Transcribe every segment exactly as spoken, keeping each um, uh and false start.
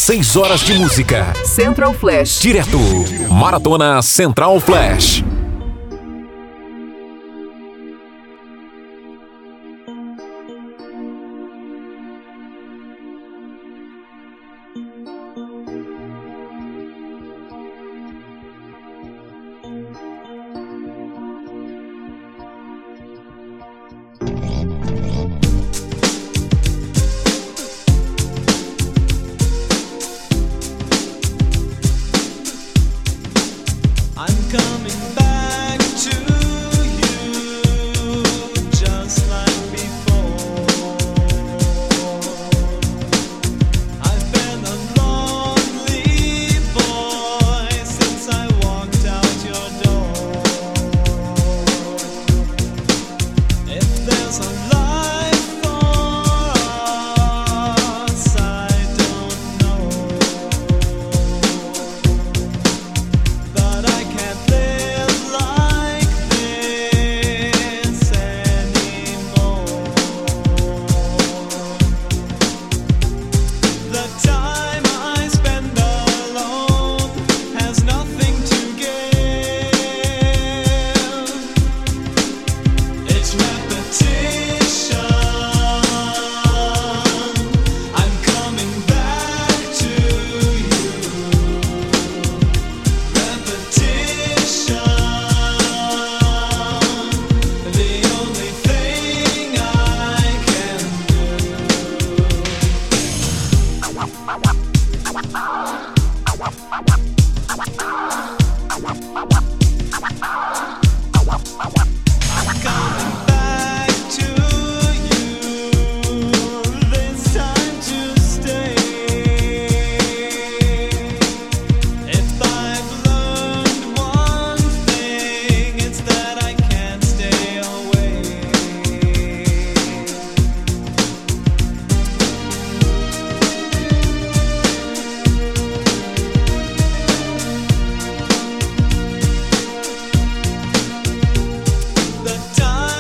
Seis horas de música. Central Flash. Direto. Maratona Central Flash. Time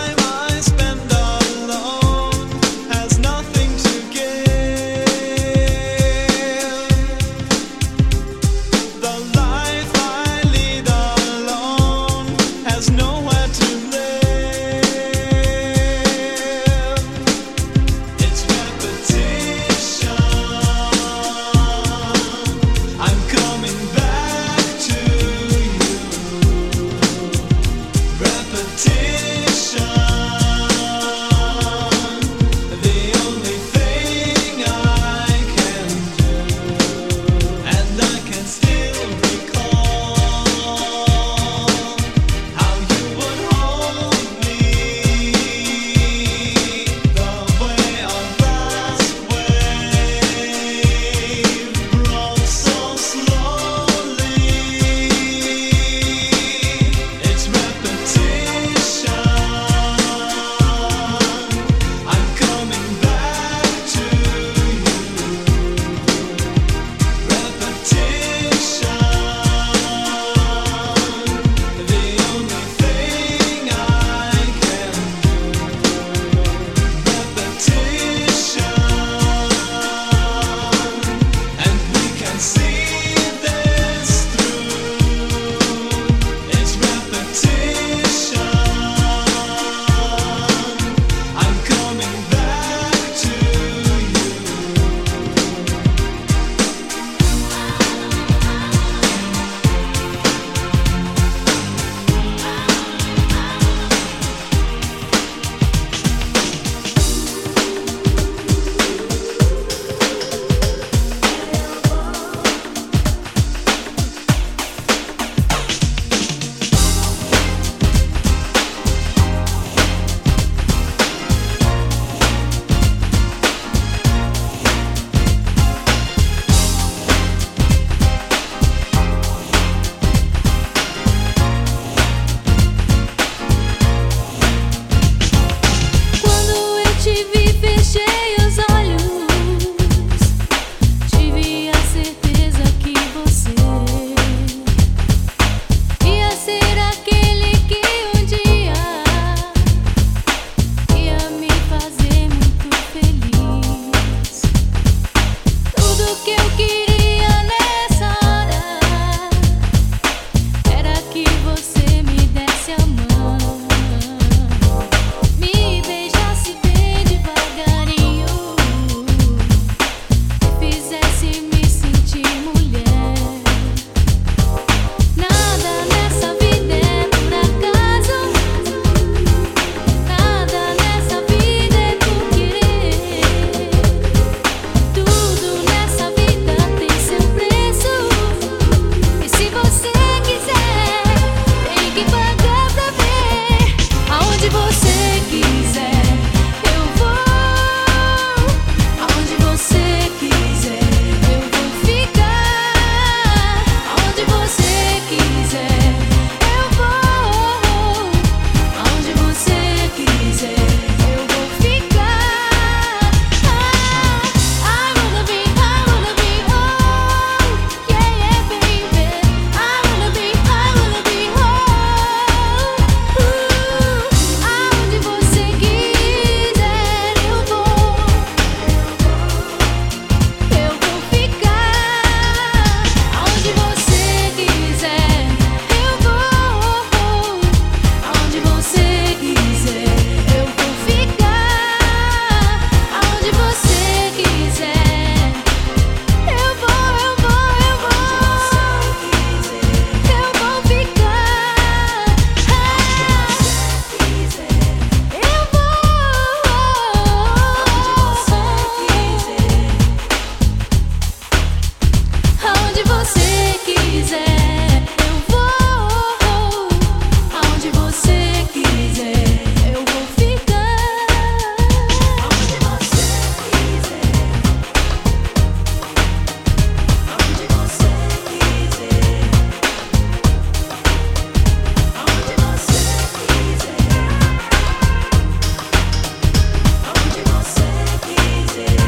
você quiser, eu vou. Aonde você quiser, eu vou ficar. Aonde você quiser, aonde você quiser, aonde você quiser, aonde você quiser.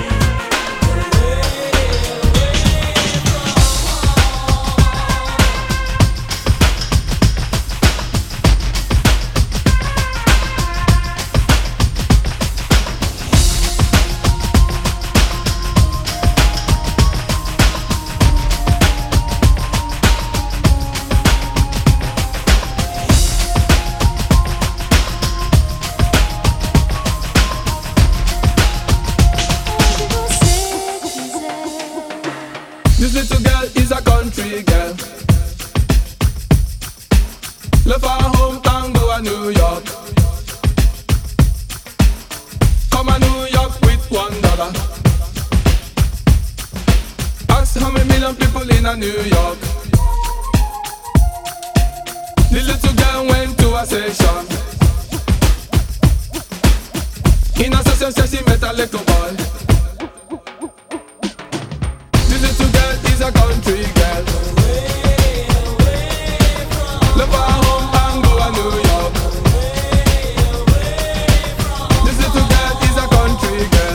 This little girl is a country girl. Left her hometown, go to New York. Come to New York with one dollar. Ask how many million people in a New York. The little girl went to a session. In a session, said she met a little boy. Is a country girl. Left her home and go to New York. This little girl is a country girl.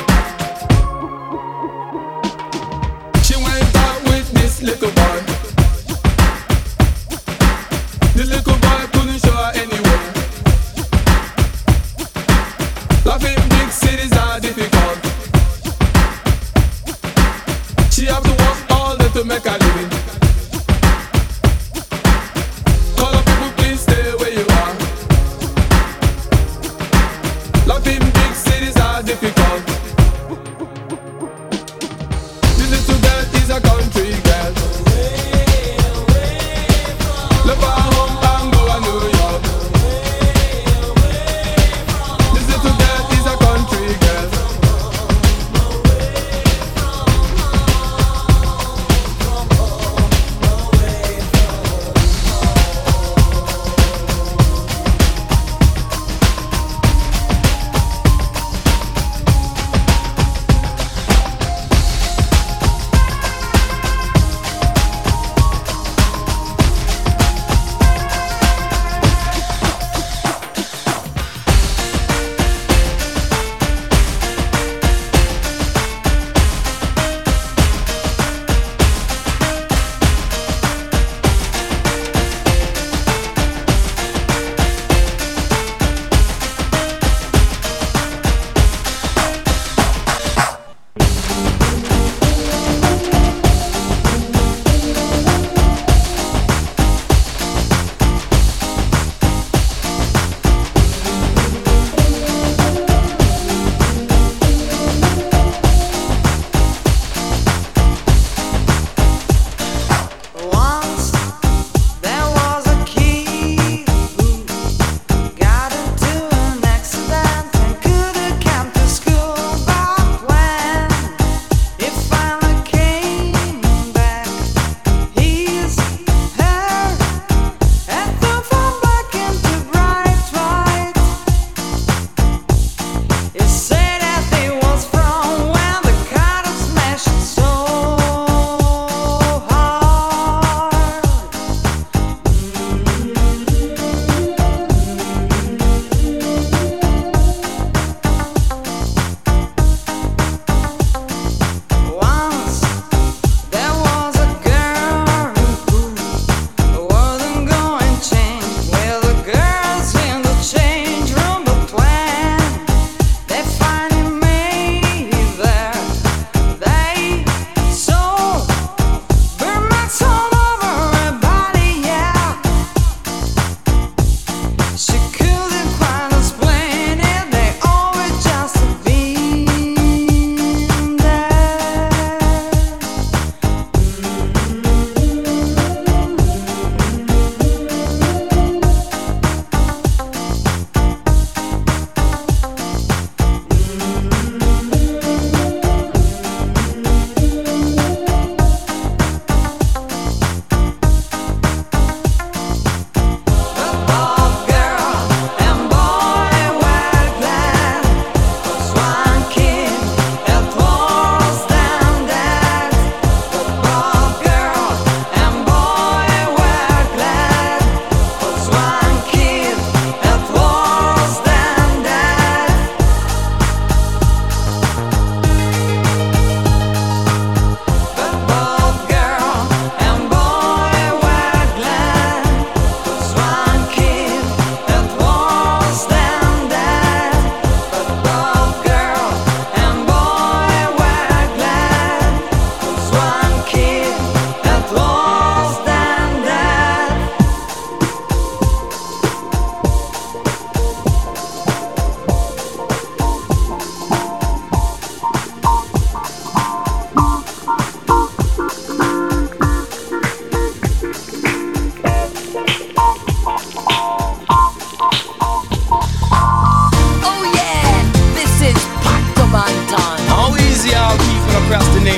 She went out with this little boy.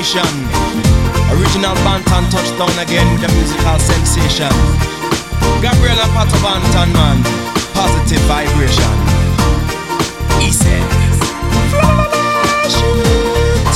vibration. Original Bantan touchdown again with the musical sensation. Gabriella Pato Bantan, man. Positive vibration. He said, flash it.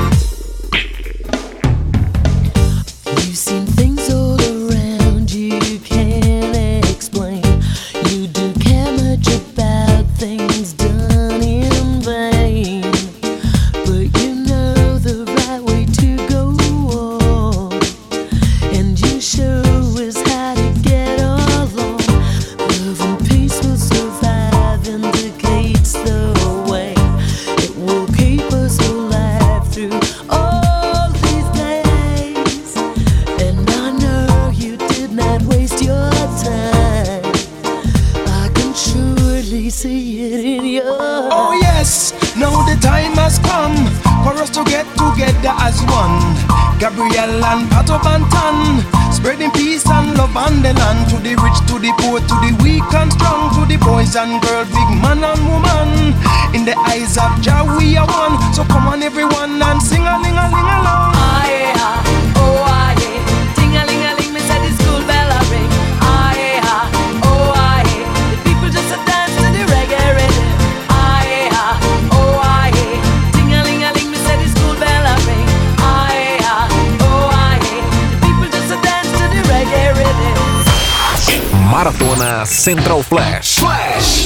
You've seen things all around you can't explain. You don't care much about things done in vain, but you know the right way to go on, and you show us how to get along. Love and peace will survive, indicates the way. It will keep us alive through all these days. And I know you did not waste your time. I can surely see it in your Oh yes, now the time has come for us to get together as one. Gabrielle and Pato Bantan, spreading peace and love on the land. To the rich, to the poor, to the weak and strong, to the boys and girls, big man and woman. In the eyes of Jah we are one. So come on everyone and sing a ling a ling along. Ah yeah, oh ah yeah, ting a ling a ling, me say the school bell a ring. Ah yeah, oh ah yeah, the people just a dance to the reggae rhythm. Ah yeah, oh ah yeah, ting a ling a ling, me say the school bell a ring. Ah yeah, oh ah yeah, the people just a dance to the reggae rhythm. Maratona Central Flash. Flash.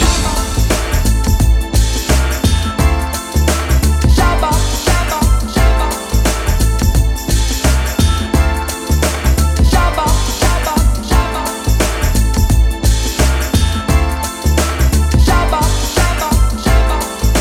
Shabba, shabba, shabba. Shabba, shabba, shabba. Shabba, shabba, shabba.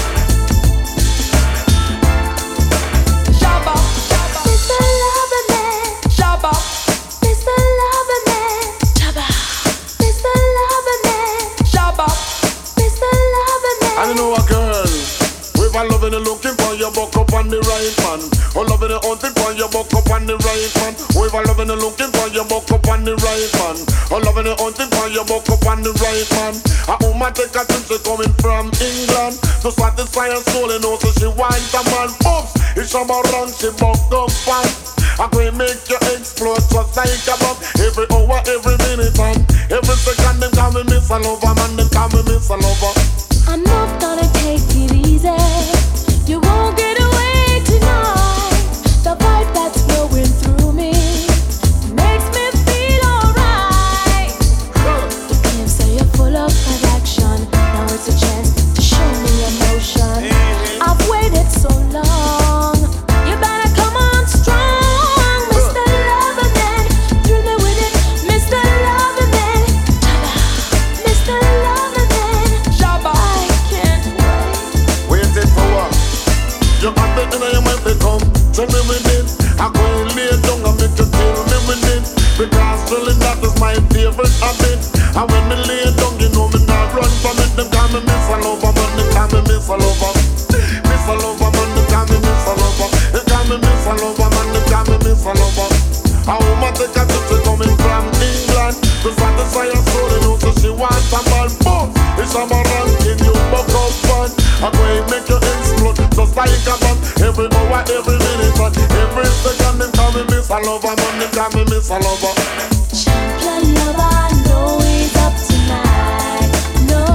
Shabba, shabba. Mister Loverman, Shabba. Mister Loverman, Shabba. Mister Loverman, Shabba. Mister Loverman. I know a girl. With a loving and looking for your buck up on the right man. Oh, loving and hunting for your buck up on the right man. With a loving and looking for your buck up on the right man. Oh, loving and hunting for your buck up on the right man. A woman take a trip, she coming from England to satisfy her soul and also she wants a man. Oops, it's about run, she buck up fast. I can make you explode just like a bomb. Every hour, every minute and every second them call me Miss a Lover, man, them call me Miss a Lover. I'm not gonna take it easy. You won't get away tonight. The vibe that's flowing through me makes me feel alright. You can't say you're full of attraction. Now it's a chance to show me emotion. I've waited so long. You better come on strong, Mister Loverman. Thrill me with it, Mister Loverman. Mister Loverman. Shabba. I can't wait. Waiting for what? You have it in your mind to come. Tell me with it. I go and lay down and make you tell me with it. Because drilling that is my favorite habit. And when me lay down, you know me not run from it. Them call me Miss a Lover, man. Them call me Miss a Lover. Miss a Lover, man. Them call me Miss a Lover. They call me Miss a Lover, man. Them call me Miss a Lover. A woman take a trip, she coming from England to satisfy her soul and also she wants a man. Boom! It's a man ranking you buck up fun. I'm going to make you explode just like a bomb. Every hour, every minute, and every second them call me Miss a Lover, man. Them call me Miss a Lover. Champion lover, know he's up tonight. No,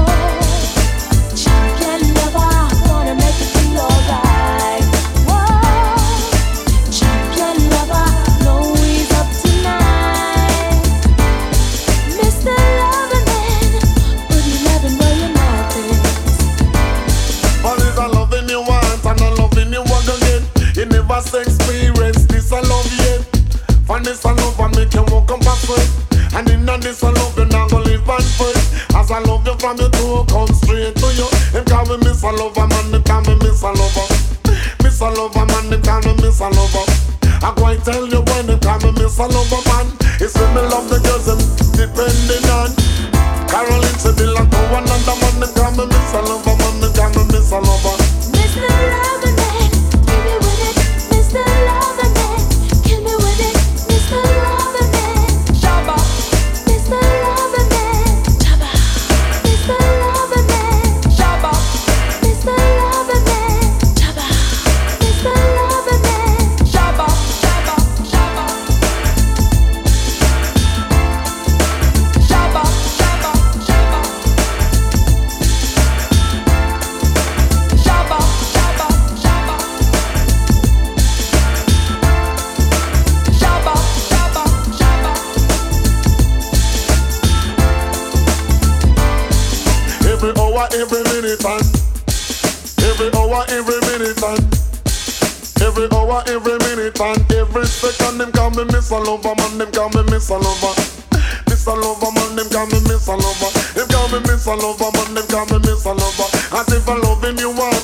champion lover, wanna make you feel alright. Whoa, champion lover, know he's up tonight. Mister Loverman, would you never know your methods? But it's a loving you want and a loving you want again. You never experience this a love yet. For this a love and make you walk up a sweat. And in this a love you not gonna live and fret. As I love you from your toe come straight to you. Them call me Miss a Lover, man, them call me Miss a Lover. Miss a Lover, man, them call me Miss a Lover. I go and tell you when them call me Miss a Lover, man. It's when me love the girls them depending on. Caroline said they like to one another, man, them call me Miss a Lover, man, them call me Miss a Lover. Mister Loverman, give me with it, Mister Loverman, kill me with it, Mister Loverman. Shabba. Mister Loverman, Mister Loverman, Shabba. Mister Loverman, Mister Loverman. Shabba. every minute and every hour, every minute and every hour, every minute and every second. Them call me Miss Lover, man. Them call me Miss Lover. Miss Lover, man. Them call me Miss Lover. Them call me Miss Lover, man. Them call me Miss Lover. As if I'm loving you want.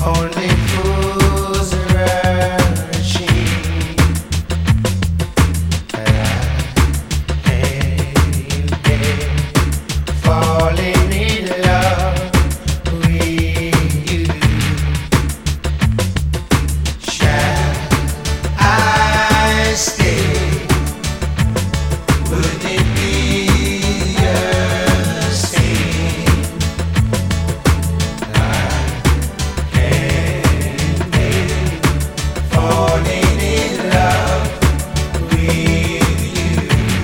only fools rushing. And I ain't been falling in love with you. Shall I stay? Would it be a sin? I can't be falling in love with you.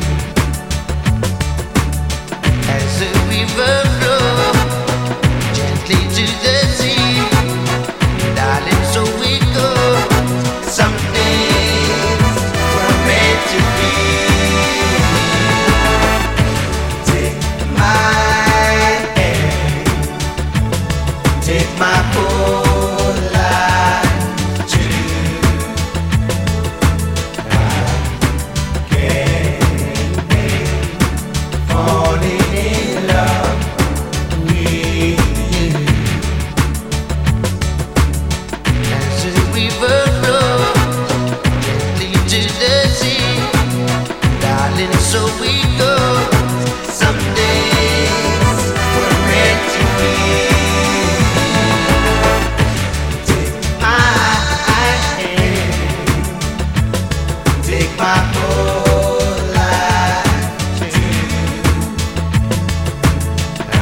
As a river flows gently to the sea, darling, so we go. Some things were meant to be. Take my hand, take my whole life too. I can't be falling in love with you. As the river flows gently to the sea, darling, so we go. Some days were meant to be. Take my hand, take my whole life too. I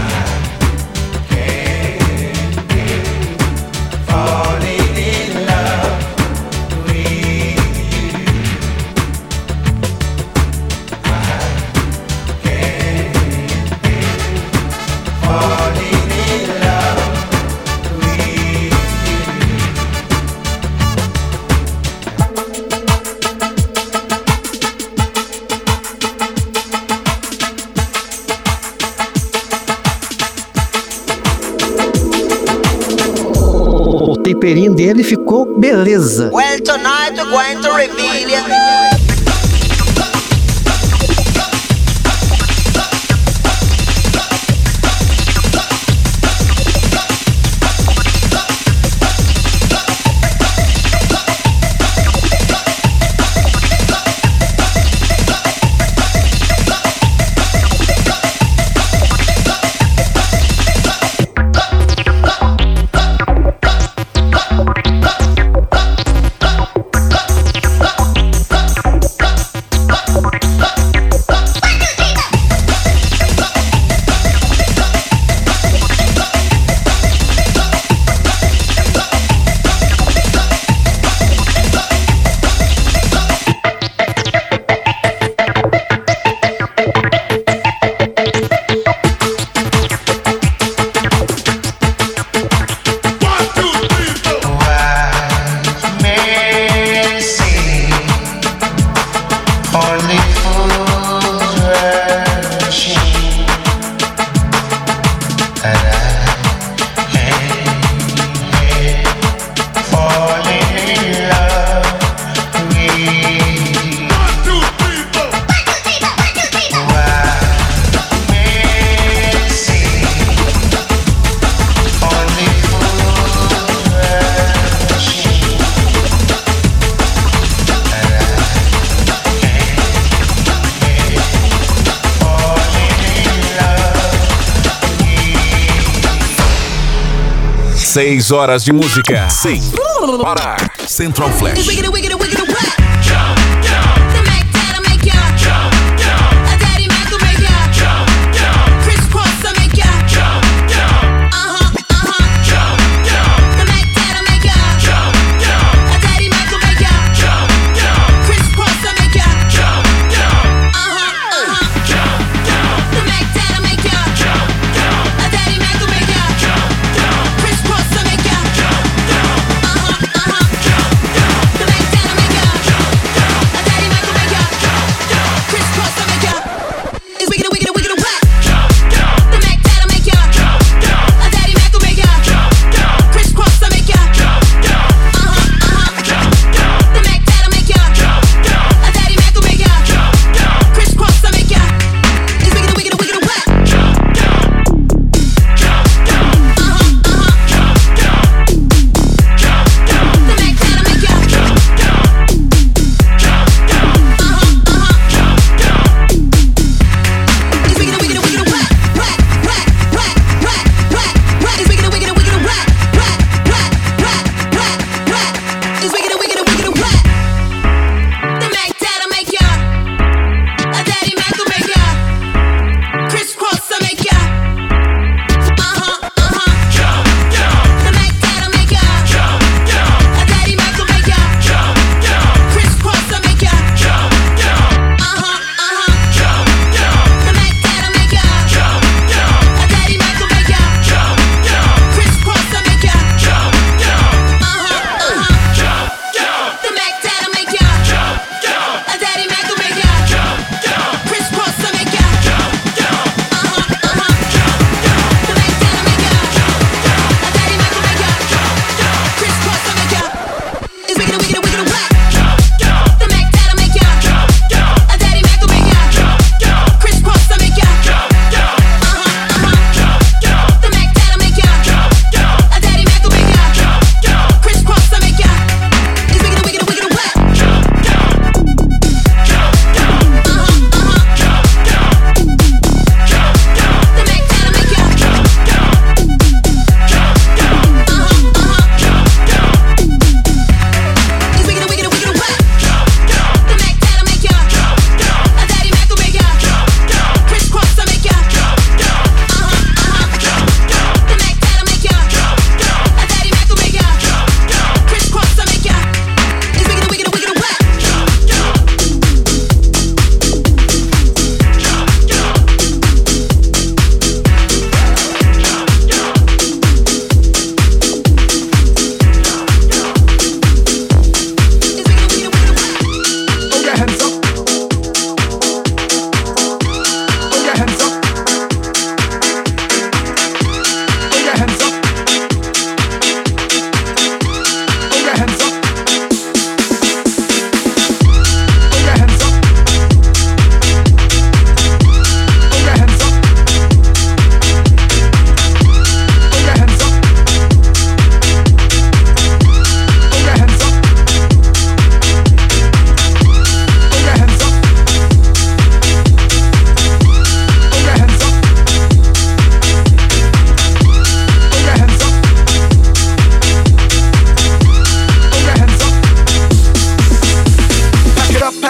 can't be falling in love with you. I can't be falling in love with you. O temperinho dele ficou beleza. Well, tonight we're going to reveal you. Only fools rushing, and I ain't falling in love with you. One, two, three, four. Why missing? Only fools rushing, and I Seis horas de música sem parar. Central Flash. Uh-huh, uh-huh.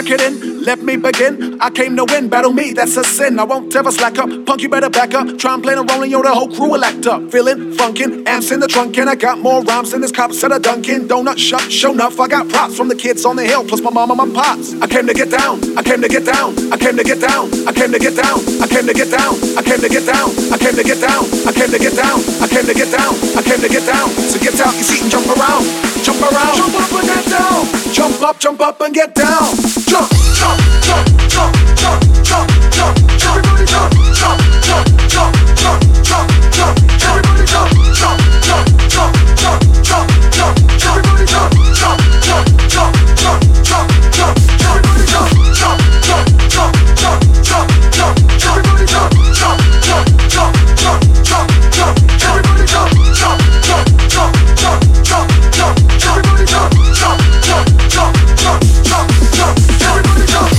it in, let me begin. I came to win, battle me, that's a sin. I won't ever slack up, punk you better back up. Try and play the role and yo, the whole crew will act up. Feeling, funkin', amps in the trunk, and I got more rhymes than this cop said a Dunkin' Donut shop. Show enough, I got props from the kids on the hill, plus my mom and my pops. I came to get down, I came to get down, I came to get down, I came to get down, I came to get down, I came to get down, I came to get down, I came to get down, I came to get down, I came to get down. So get out your seat and jump around, jump around, jump up and get down, jump up, jump up and get down, jump, jump, jump, jump, jump, jump, jump, jump, everybody jump, jump, jump, jump, jump, jump, jump, everybody jump, jump, jump, jump, jump, jump, jump, everybody jump, jump, jump, jump, jump, jump, jump, everybody jump, jump, jump, jump, jump, jump, jump, everybody jump, jump, jump, jump, jump, jump, jump, everybody jump, jump, jump, jump, jump, jump, jump, everybody jump, jump, jump, jump, jump, jump, jump, everybody jump.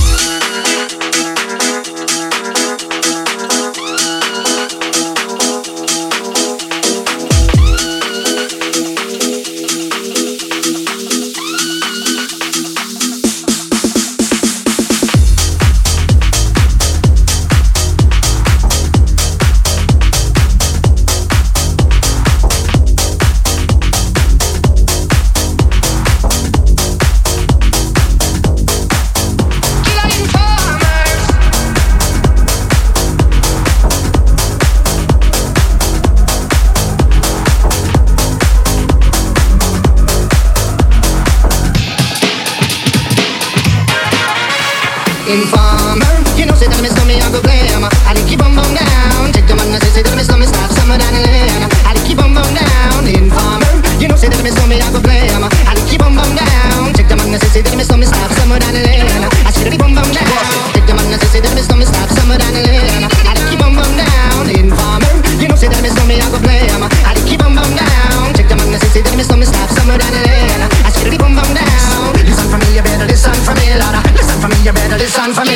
Informer, you know, say that me stomach, I go blame. I dey keep on bum down. Take the man, I say, say that me stomach, stop somewhere down the lane. I dey keep on bum down. Informer, you know, say that me stomach, I go blame. I dey keep on bum down. Take the man, I say, say that me stomach, stop somewhere down the lane. I say that me bum bum down. Take the man, I say, say that me stomach, stop somewhere down the lane. I dey keep on bum down. Informer, you know, say that me stomach, I go blame. I dey keep on bum down. Take the man, I say, say that me stomach, stop somewhere down the lane. I say that me bum bum down. Listen for me, you better listen for me, Lord. Listen for me, you better listen for me.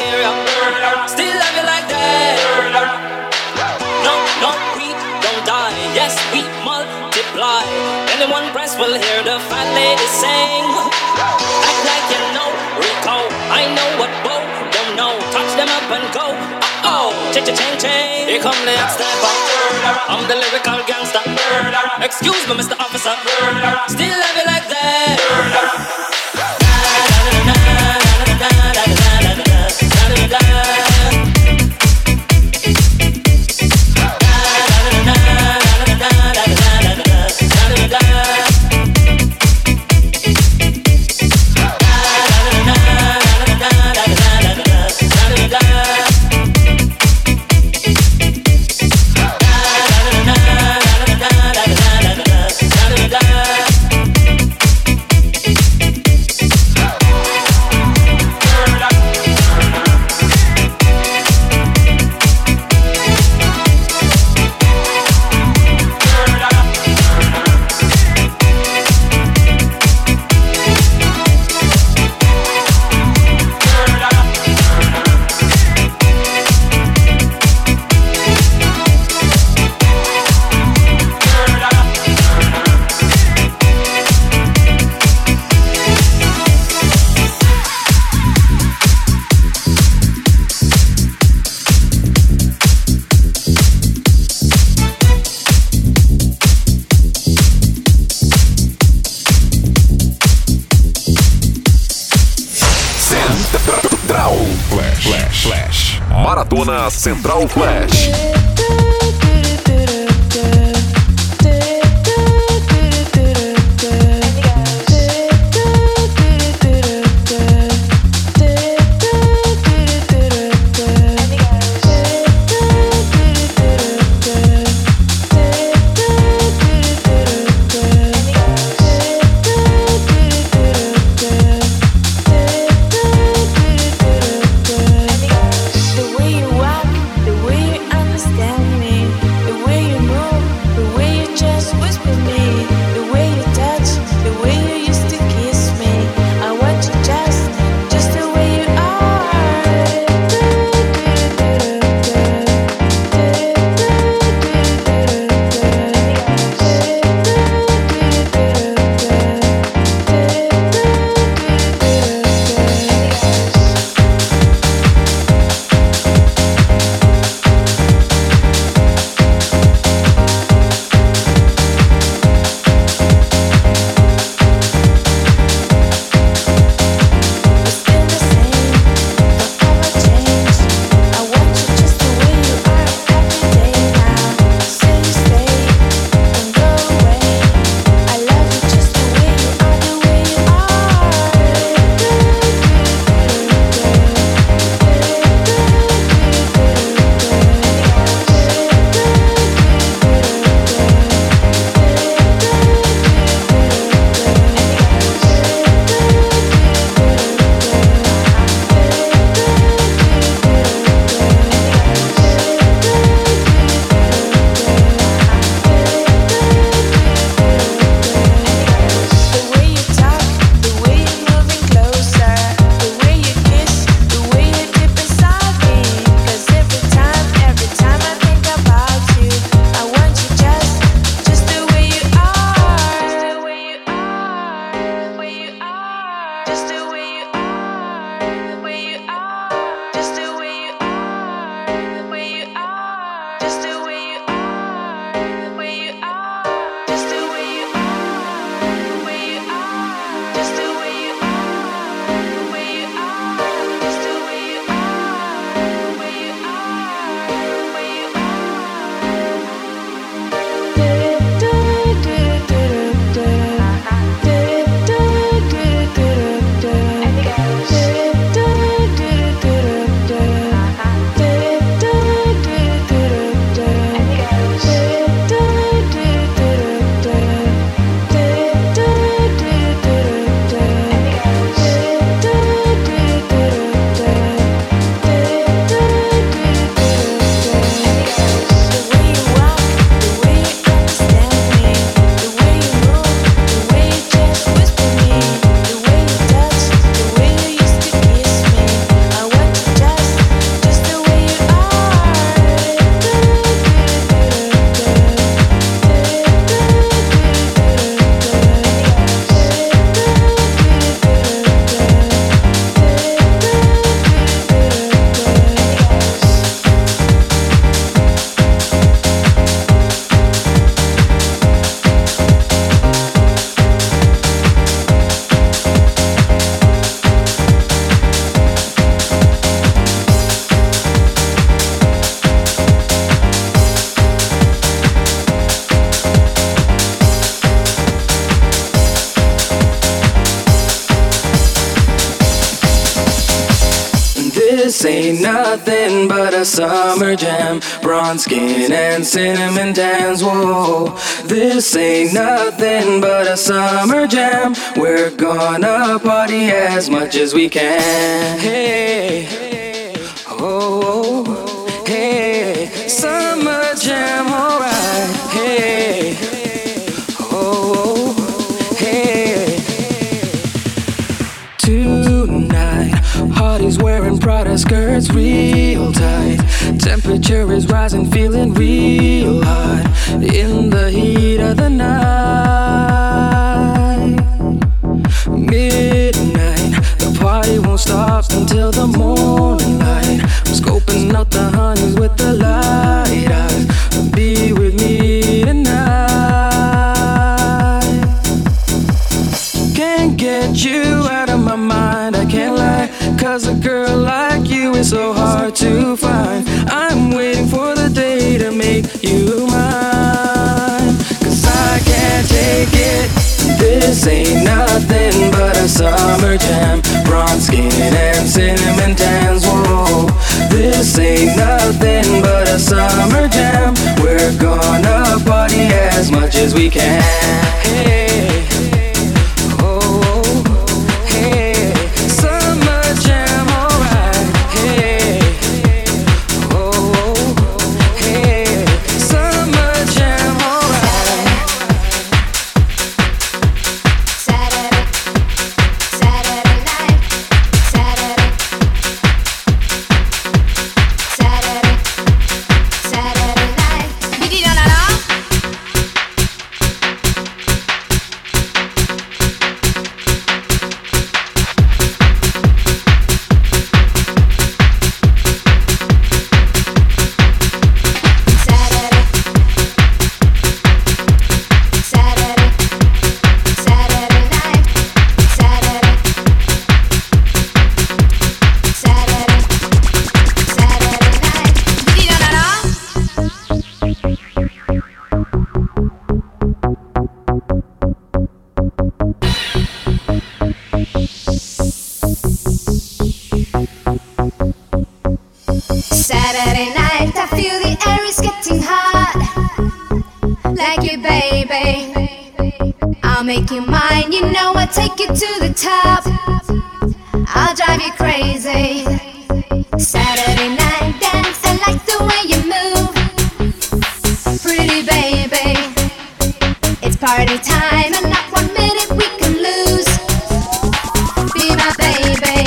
area. Still love you like that. No, no, we don't die. Yes, we multiply. Anyone press will hear the fat lady sing. Act like you know, Rico. I know what Bo don't know. Touch them up and go. Oh, cha-cha-ching ching. Here come the stepper. I'm the lyrical gangster. Excuse me, Mister Officer. Still love you like that. Maratona Central Flash. The way you walk, the way you understand me. This ain't nothing but a summer jam. Bronze skin and cinnamon tans. Whoa, this ain't nothing but a summer jam. We're gonna party as much as we can. Hey, oh, hey, summer jam, alright. Hey, oh, hey. Tonight, Hardy's wearing Prada skirts real tight. Temperature is rising, feeling real hot in the heat of the night. Midnight, the party won't stop until the morning light. I'm scoping out the honeys with the light eyes. Be with me tonight. Can't get you out of my mind, I can't lie. Cause a girl like you is so hard to find. I'm waiting for the day to make you mine. Cause I can't take it. This ain't nothing but a summer jam. Bronze skin and cinnamon tans. Whoa, this ain't nothing but a summer jam. We're gonna party as much as we can. Hey, Saturday night, I feel the air is getting hot. Like you, baby, I'll make you mine. You know I'll take you to the top. I'll drive you crazy. Saturday night dance, I like the way you move. Pretty baby, it's party time and not one minute we can lose. Be my baby.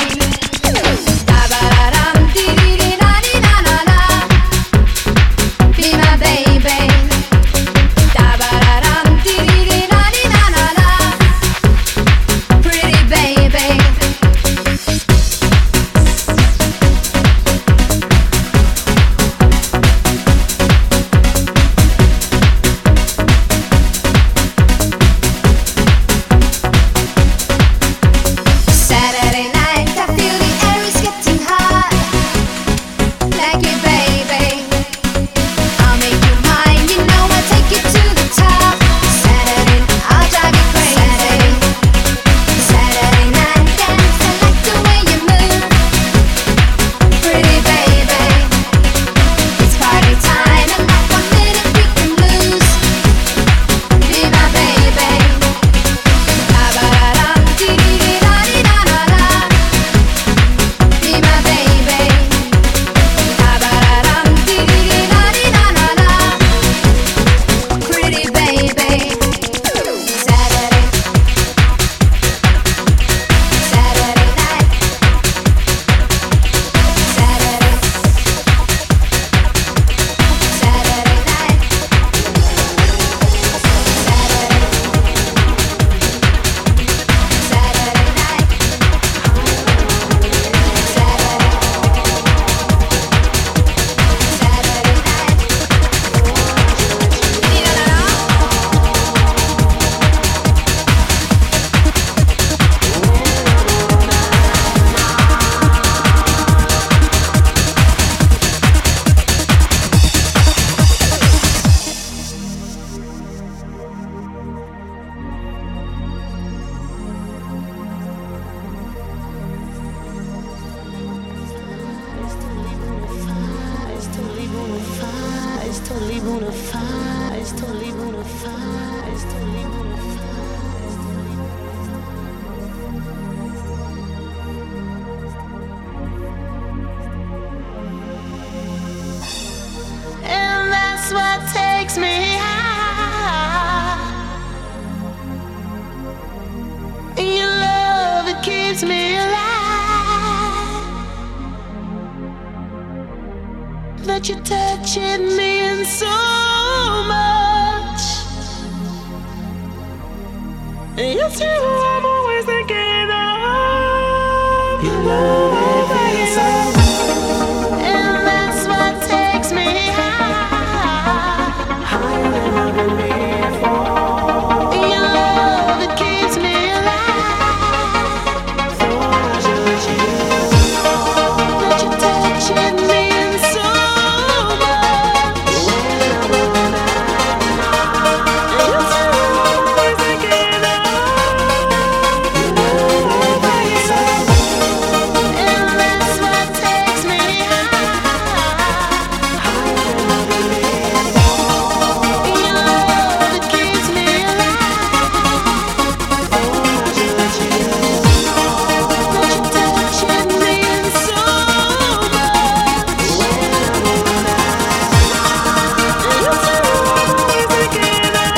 totally bona fide. It's totally bona fide. It's totally bona fide. And that's what takes me high. Your love, it keeps me alive. That you're touching me in so much. It's you I'm always thinking of. Your love, it feels so. And that's what takes me high. Higher than I've been before. Your love, it keeps me alive. Thought I should let you know that you're touching me in so much. When I run out, it's you I'm always thinking of. Your love, it feels so. And that's what takes me high. Higher than I've been before. Your love, it keeps me alive. Thought I should let you know that you're touching me in so much. When I run out, it's you I'm always thinking of.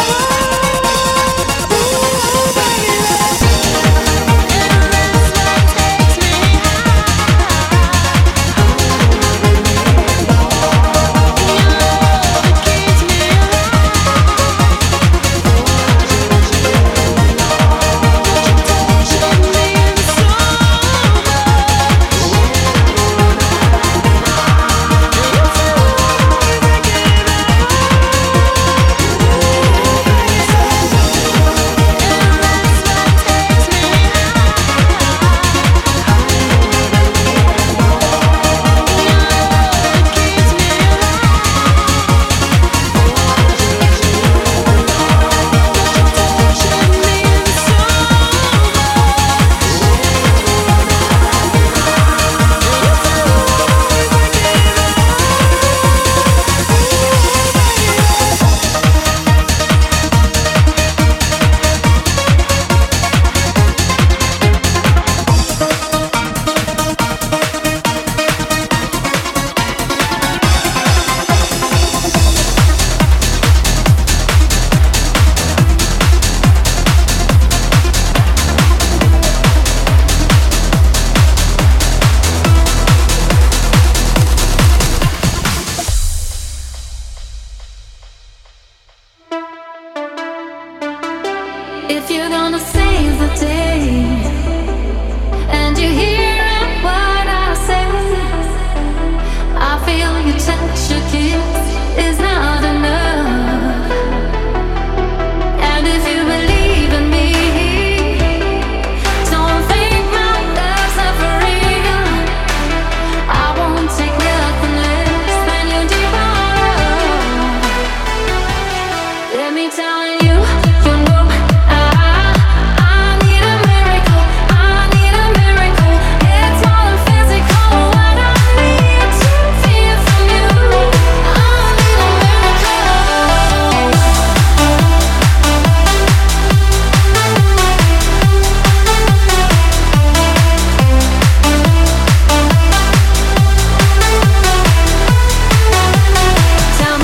Ooh, baby. And that's what takes me high. Higher than I've been before. Your love, it keeps me alive. Thought I should let you know that you're touching me in so much. When I run out, it's you I'm always thinking of. If you're gonna save the day and you're hearing what I say, I feel your touch, your kiss is not